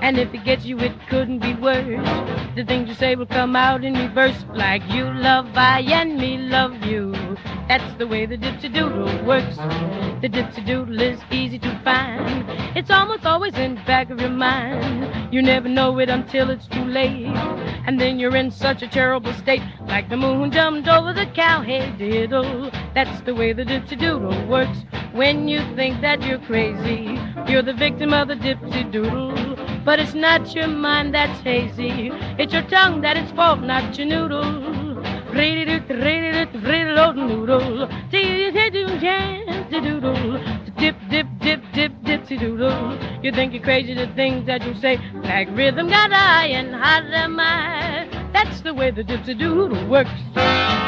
And if it gets you, it couldn't be worse. The things you say will come out in reverse, like you love I and me love you. That's the way the dipsy-doodle works. The dipsy-doodle is easy to find. It's almost always in the back of your mind. You never know it until it's too late. And then you're in such a terrible state, like the moon jumped over the cow. Hey diddle, that's the way the dipsy-doodle works. When you think that you're crazy, you're the victim of the dipsy-doodle. But it's not your mind that's hazy, it's your tongue that is fault, not your noodle. Noodle, dip, dip, dip, dip, dipsy doodle. You think you're crazy, the things that you say, like rhythm got I and hot am I. That's the way the dipsy doodle works.